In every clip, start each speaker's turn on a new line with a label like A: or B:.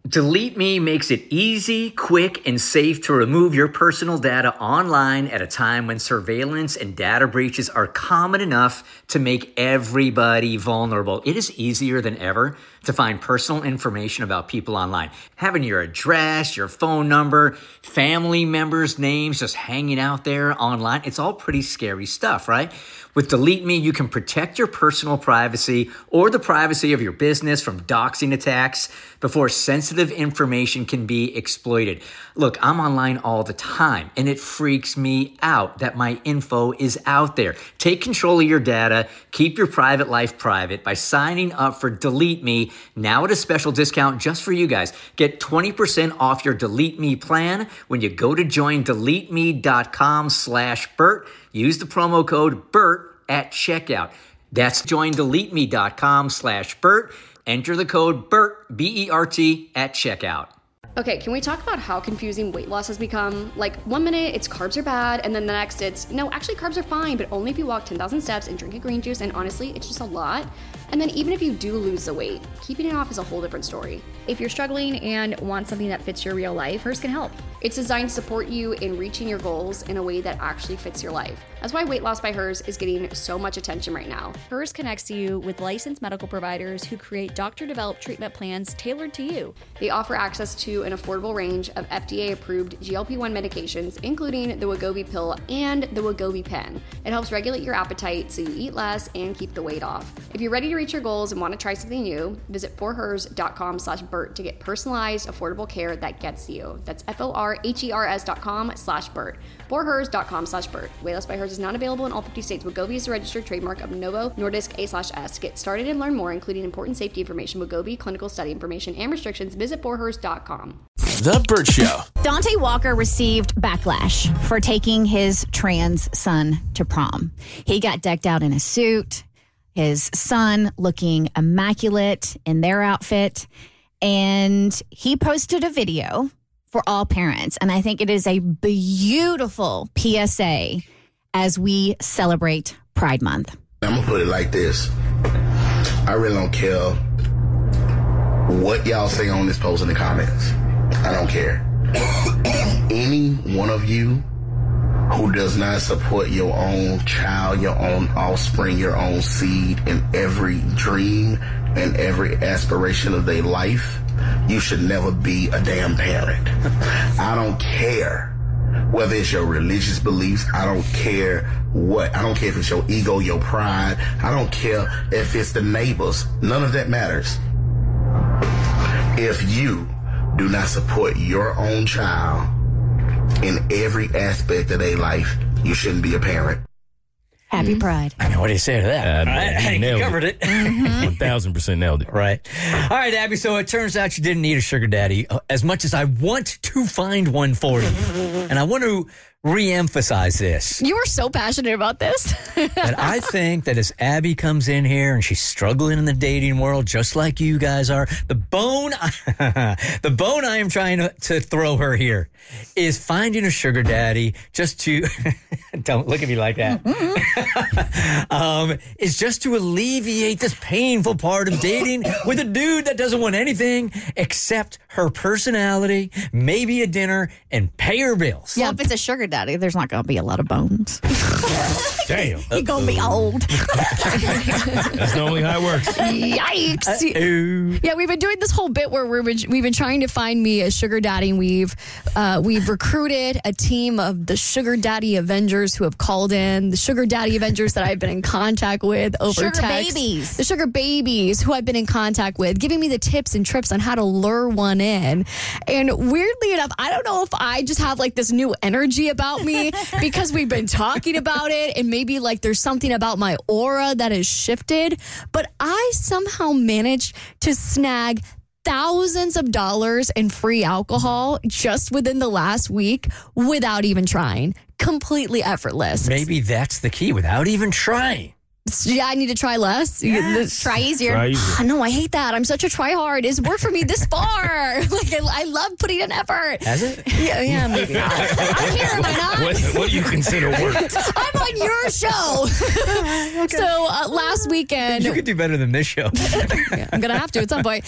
A: Delete Me makes it easy, quick, and safe to remove your personal data online at a time when surveillance and data breaches are common enough to make everybody vulnerable. It is easier than ever to find personal information about people online. Having your address, your phone number, family members' names just hanging out there online, it's all pretty scary stuff, right? With Delete Me, you can protect your personal privacy or the privacy of your business from doxing attacks before sensitive information can be exploited. Look, I'm online all the time, and it freaks me out that my info is out there. Take control of your data. Keep your private life private by signing up for Delete Me now at a special discount just for you guys. Get 20% off your Delete Me plan when you go to joindeleteme.com/Bert. Use the promo code BERT at checkout. That's joindeleteme.com/Bert. Enter the code BERT, B-E-R-T, at checkout.
B: Okay, can we talk about how confusing weight loss has become? Like, 1 minute it's carbs are bad, and then the next it's, no, actually carbs are fine, but only if you walk 10,000 steps and drink a green juice, and honestly, it's just a lot. And then even if you do lose the weight, keeping it off is a whole different story.
C: If you're struggling and want something that fits your real life, Hers can help.
B: It's designed to support you in reaching your goals in a way that actually fits your life. That's why Weight Loss by Hers is getting so much attention right now.
C: Hers connects you with licensed medical providers who create doctor-developed treatment plans tailored to you.
B: They offer access to an affordable range of FDA-approved GLP-1 medications, including the Wegovy pill and the Wegovy pen. It helps regulate your appetite so you eat less and keep the weight off. If you're ready to reach your goals and want to try something new, visit forhers.com/Bert to get personalized, affordable care that gets you. That's forhers.com/Bert. forhers.com/Bert. Weight Loss by Hers is not available in all 50 states. Wegovy is a registered trademark of Novo Nordisk A/S. Get started and learn more, including important safety information, Wegovy clinical study information, and restrictions. Visit forhers.com.
D: The Bert Show.
E: Dante Walker received backlash for taking his trans son to prom. He got decked out in a suit, his son looking immaculate in their outfit, and he posted a video for all parents. And I think it is a beautiful PSA as we celebrate Pride Month.
F: I'm going to put it like this. I really don't care what y'all say on this post in the comments. I don't care. Any one of you who does not support your own child, your own offspring, your own seed in every dream and every aspiration of their life, you should never be a damn parent. I don't care whether it's your religious beliefs. I don't care what. I don't care if it's your ego, your pride. I don't care if it's the neighbors. None of that matters. If you do not support your own child in every aspect of their life, you shouldn't be a parent.
E: Happy Pride.
A: I know what do you say to that.
D: You nailed
A: covered it.
D: 1,000% nailed it.
A: Right. All right, Abby, so it turns out you didn't need a sugar daddy as much as I want to find one for you. And I want to re-emphasize this.
C: You were so passionate about this.
A: But I think that as Abby comes in here and she's struggling in the dating world just like you guys are, the bone I am trying to throw her here is finding a sugar daddy just to don't look at me like that. Is just to alleviate this painful part of dating with a dude that doesn't want anything except her personality, maybe a dinner, and pay her bills.
E: Well, if it's a sugar daddy, there's not going to be a lot of bones.
D: Damn.
E: You're going to be old.
D: That's normally how it works.
C: Yikes. Yeah, we've been doing this whole bit where we've been trying to find me a sugar daddy, and we've recruited a team of the sugar daddy Avengers who have called in, the sugar daddy Avengers that I've been in contact with over text.
E: Babies.
C: The sugar babies who I've been in contact with, giving me the tips and trips on how to lure one in. And weirdly enough, I don't know if I just have like this new energy about me because we've been talking about it, and maybe like there's something about my aura that has shifted, but I somehow managed to snag thousands of dollars in free alcohol just within the last week without even trying. Completely effortless.
A: Maybe that's the key, without even trying.
C: I need to try less.
E: Try easier.
D: Try easier.
C: No, I hate that. I'm such a try hard. It's worked for me this far. Like I love putting in effort.
A: Has it?
C: Yeah, maybe not. I'm here, am I not?
D: What do you consider work?
C: I'm on your show. So last weekend,
A: You could do better than this show.
C: I'm gonna have to at some point.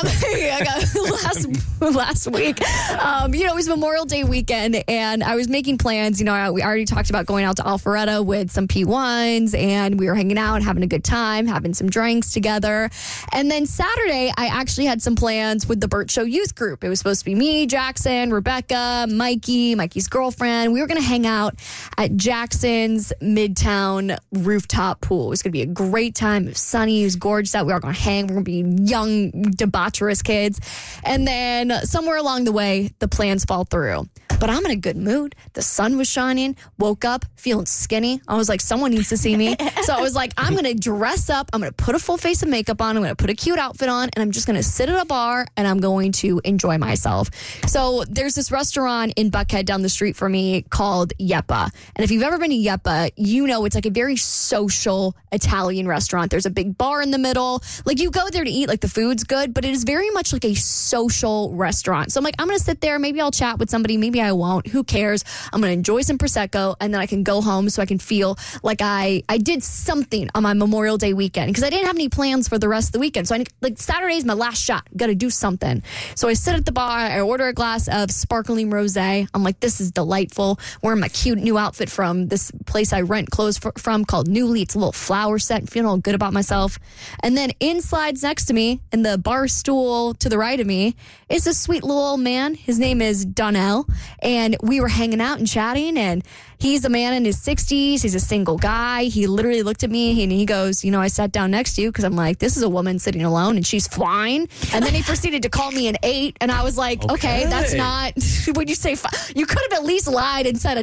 C: Last week, it was Memorial Day weekend, and I was making plans. We already talked about going out to Alpharetta with some P1s, and we were hanging out, having a good time, having some drinks together. And then Saturday, I actually had some plans with the Burt Show youth group. It was supposed to be me, Jackson, Rebecca, Mikey's girlfriend. We were going to hang out at Jackson's Midtown rooftop pool. It was going to be a great time. It was sunny. It was gorgeous out. We were going to hang. We were going to be young, debaucherous kids. And then somewhere along the way, the plans fall through. But I'm in a good mood. The sun was shining. Woke up feeling skinny. I was like, someone needs to see me. So I was like, I'm going to dress up. I'm going to put a full face of makeup on. I'm going to put a cute outfit on. And I'm just going to sit at a bar and I'm going to enjoy myself. So there's this restaurant in Buckhead down the street from me called Yeppa. And if you've ever been to Yeppa, it's like a very social Italian restaurant. There's a big bar in the middle. Like you go there to eat, like the food's good, but it is very much like a social restaurant. So I'm like, I'm going to sit there. Maybe I'll chat with somebody. Maybe I won't. Who cares? I'm going to enjoy some Prosecco and then I can go home so I can feel like I did something on my Memorial Day weekend because I didn't have any plans for the rest of the weekend. So Saturday's my last shot. Got to do something. So I sit at the bar. I order a glass of sparkling rosé. I'm like, this is delightful. Wearing my cute new outfit from this place I rent clothes from called Newly. It's a little flower set. Feeling all good about myself. And then in slides next to me in the bar stool to the right of me is a sweet little old man. His name is Donnell. And we were hanging out and chatting, and he's a man in his 60s. He's a single guy. He literally looked at me and he goes, I sat down next to you because I'm like, this is a woman sitting alone and she's fine. And then he proceeded to call me an 8. And I was like, okay that's not, when you say you could have at least lied and said a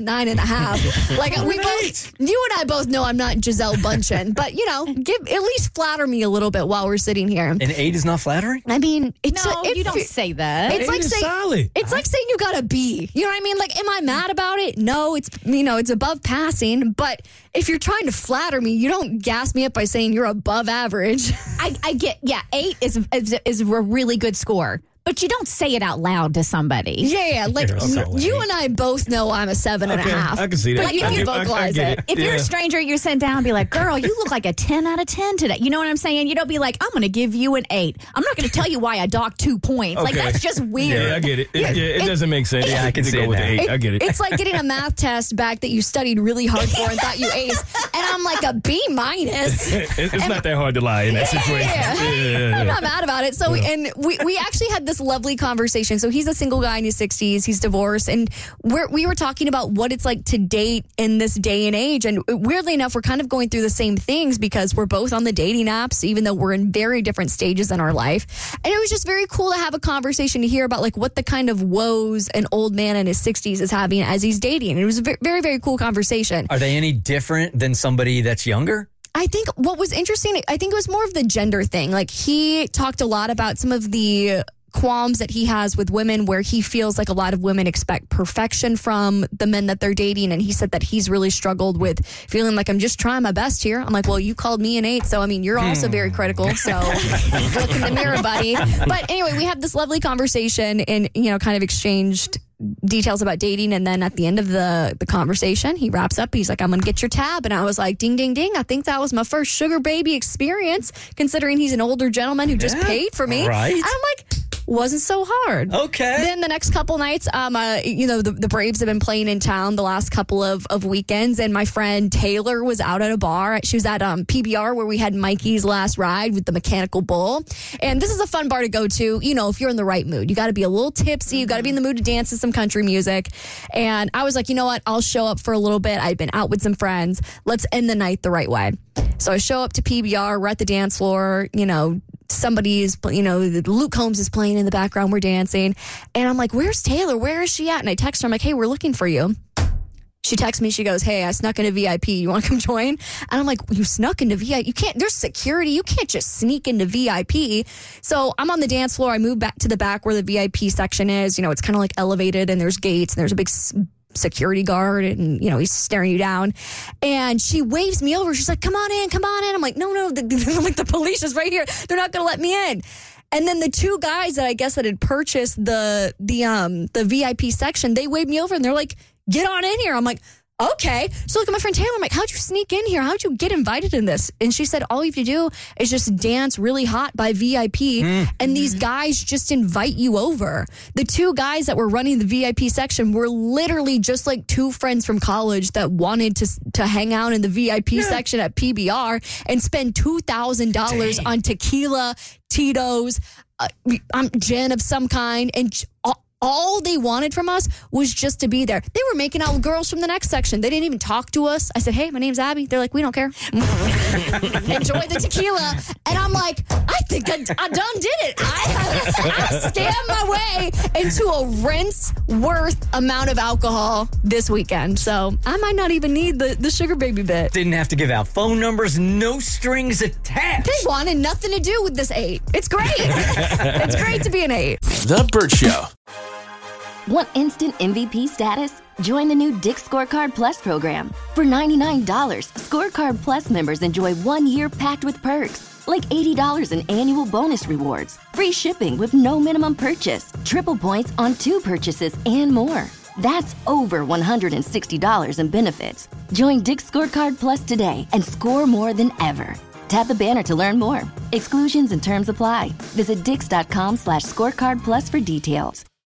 C: 9.5. Like you and I both know I'm not Giselle Bundchen, but at least flatter me a little bit while we're sitting here.
A: An 8 is not flattering?
C: I mean,
E: you don't say that.
C: It's like saying
D: solid.
C: It's like saying you got a B. You know what I mean? Like, am I mad about it? No, it's it's above passing. But if you're trying to flatter me, you don't gas me up by saying you're above average.
E: I get 8 is a really good score. But you don't say it out loud to somebody.
C: Yeah. Like, you and I both know I'm a 7.5.
D: I can see that.
C: But you can vocalize it.
E: If you're a stranger, you sit down and be like, girl, you look like a 10 out of 10 today. You know what I'm saying? You don't be like, I'm going to give you an 8. I'm not going to tell you why I docked 2 points. Like, that's just weird.
D: Yeah, I get it. It doesn't make sense.
A: Yeah, I can see it
D: with
A: now.
D: 8. I get it.
C: It's like getting a math test back that you studied really hard for and thought you aced. And I'm like a B-.
D: It's not that hard to lie in that situation.
C: Yeah. I'm not mad about it. So, and we actually had this lovely conversation. So he's a single guy in his 60s. He's divorced. And we were talking about what it's like to date in this day and age. And weirdly enough, we're kind of going through the same things because we're both on the dating apps, even though we're in very different stages in our life. And it was just very cool to have a conversation to hear about like what the kind of woes an old man in his 60s is having as he's dating. And it was a very, very cool conversation.
A: Are they any different than somebody that's younger?
C: I think what was interesting, I think it was more of the gender thing. Like he talked a lot about some of the qualms that he has with women where he feels like a lot of women expect perfection from the men that they're dating. And he said that he's really struggled with feeling like I'm just trying my best here. I'm like, well, you called me an 8. So, I mean, you're also very critical. So look in the mirror, buddy. But anyway, we had this lovely conversation and, kind of exchanged details about dating. And then at the end of the conversation, he wraps up. He's like, I'm going to get your tab. And I was like, ding, ding, ding. I think that was my first sugar baby experience, considering he's an older gentleman who just paid for me.
A: Right.
C: And I'm like, wasn't so hard.
A: Okay.
C: Then the next couple nights, the Braves have been playing in town the last couple of weekends, and my friend Taylor was out at a bar. She was at PBR where we had Mikey's Last Ride with the Mechanical Bull. And this is a fun bar to go to, if you're in the right mood. You got to be a little tipsy. You got to be in the mood to dance to some country music. And I was like, you know what? I'll show up for a little bit. I'd been out with some friends. Let's end the night the right way. So I show up to PBR. We're at the dance floor, somebody's, Luke Combs is playing in the background. We're dancing. And I'm like, where's Taylor? Where is she at? And I text her. I'm like, hey, we're looking for you. She texts me. She goes, hey, I snuck into VIP. You want to come join? And I'm like, you snuck into VIP? You can't, there's security. You can't just sneak into VIP. So I'm on the dance floor. I move back to the back where the VIP section is. It's kind of like elevated and there's gates and there's a big security guard and, he's staring you down. And she waves me over. She's like, come on in. I'm like, no, the police is right here. They're not going to let me in. And then the two guys that I guess that had purchased the VIP section, they waved me over and they're like, get on in here. I'm like, okay. So look at my friend Taylor. I'm like, how'd you sneak in here? How'd you get invited in this? And she said, all you have to do is just dance really hot by VIP. And these guys just invite you over. The two guys that were running the VIP section were literally just like two friends from college that wanted to hang out in the VIP section at PBR and spend $2,000 on tequila, Tito's, gin of some kind. And all they wanted from us was just to be there. They were making out with girls from the next section. They didn't even talk to us. I said, hey, my name's Abby. They're like, we don't care. Enjoy the tequila. And I'm like, I think I done did it. I scammed my way into a rinse worth amount of alcohol this weekend. So I might not even need the sugar baby bit.
A: Didn't have to give out phone numbers, no strings attached.
C: They wanted nothing to do with this 8. It's great. It's great to be an 8.
G: The Burt Show.
H: Want instant MVP status? Join the new Dick's Scorecard Plus program. For $99, Scorecard Plus members enjoy 1 year packed with perks, like $80 in annual bonus rewards, free shipping with no minimum purchase, triple points on 2 purchases, and more. That's over $160 in benefits. Join Dick's Scorecard Plus today and score more than ever. Tap the banner to learn more. Exclusions and terms apply. Visit dix.com/scorecard plus for details.